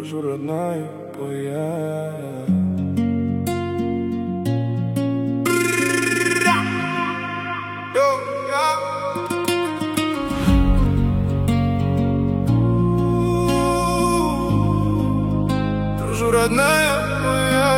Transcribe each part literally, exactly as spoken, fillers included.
Прошу, родная моя. Прошу, родная моя.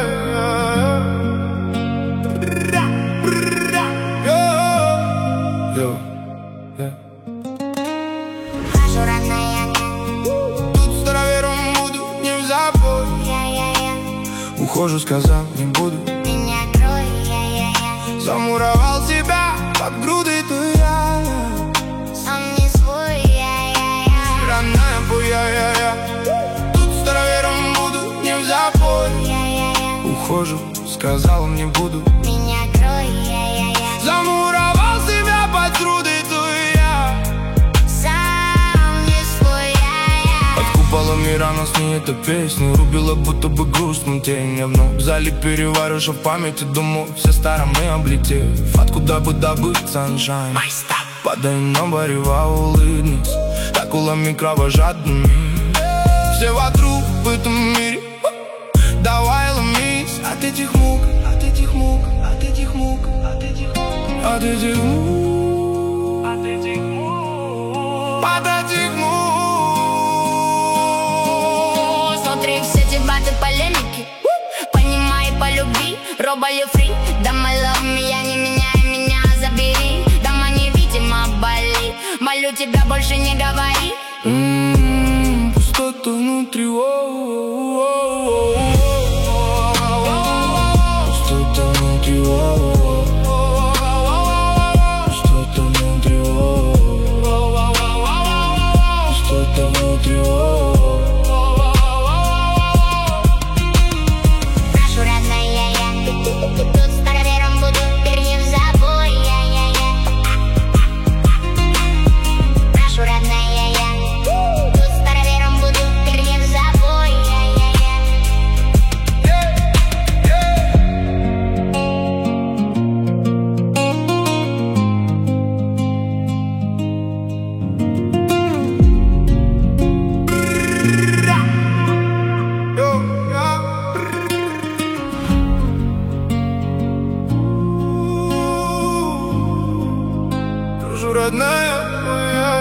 Прошу, родная. Тут старовером буду, не в запой. Ухожу, сказал, не буду. Меня крой, я-я-я. Замуровал себя под грудой, то я Сам не свой, я-я-я. родная моя. Тут старовером буду, не в запой. Я-я-я. Ухожу, сказал, не буду. Меня крой, я-я-я. Замуровал себя под грудой, то я Сам не свой, я-я. под куполом мира нас не эта песня. Рубила будто бы грустным тень. Я вновь в зале перевариваю в памяти. Думаю, все стороны облетев. Откуда бы добыть sunshine? Падай на барева, улыбнись. Так улами кровожадными. Все вокруг в этом мире. Давай ломись от этих мук, от этих мук, от этих мук, от этих мук, от этих мук, от этих мук, от этих мук. Смотри, все дебаты, полемики. Понимай по любви, робаю фри. Дома love меня, не меняй меня, забери. Дома невидимо болит. Молю тебя, больше не говори. М-м-м, пустота внутри, о-о-о-о-о. Пустота внутри, о-о-о-о. Пустота внутри, о-о-о-о. Пустота внутри, о-о-о-о. Прошу, родная, я. Тут старовером буду, теперь не в забой, я-я-я. Прошу, родная, я. Тут старовером буду, теперь не в забой, я-я-я. Прошу, родная моя.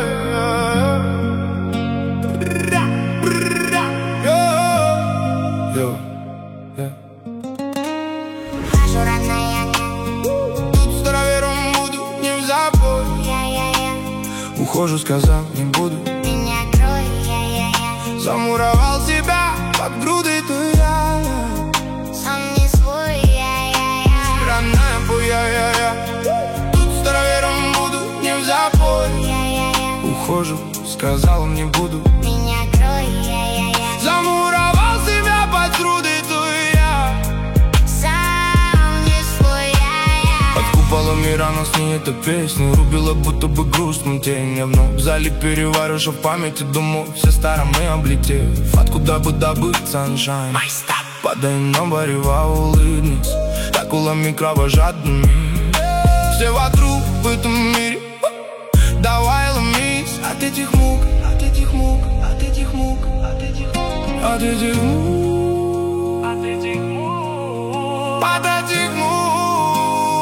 Йо, йо. Прошу, родная, Тут старовером буду, не в запой. я-я-я. Ухожу, сказал, не буду. Меня крой, я-я-я. Замуровал себя под грудой, то я Сам не свой, я-я-я. родная моя. Тут старовером буду, не в запой. Я-я-я. Ухожу, сказал, не буду. Меня крой, я-я-я. Замуровал себя под грудой, то я Сам не свой, я-я. под куполом мира нас не эта песня. Рубила будто бы грустным тень. Я вновь в зале перевариваю в памяти. Думаю, все стороны облетев. Откуда бы добыть sunshine? Падай на барева, улыбнись. Так улами кровожадными. Все вокруг в этом мире. Давай ломись от этих мук, от этих мук, от этих мук, от этих мук, от этих мук, от этих мук, от этих мук.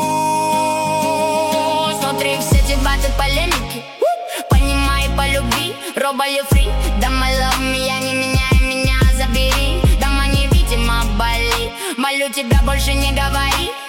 Смотри, все дебаты, полемики. Понимай по любви, робаю фри. Дома love меня, не меняй меня, забери. Дома невидимо болит. Молю тебя, больше не говори.